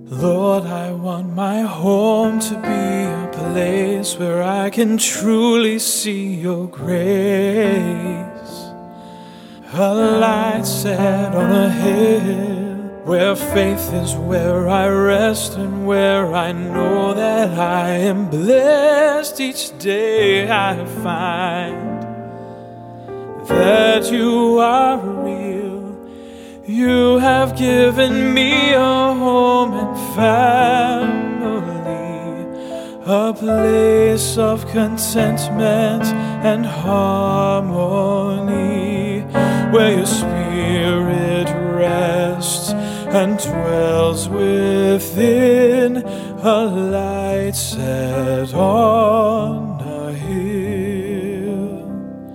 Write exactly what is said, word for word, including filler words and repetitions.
Lord, I want my home to be a place where I can truly see your grace. A light set on a hill, where faith is where I rest and where I know that I am blessed. Each day I find that you are real. You have given me a home and family, a place of contentment and harmony, where your spirit rests and dwells within, a light set on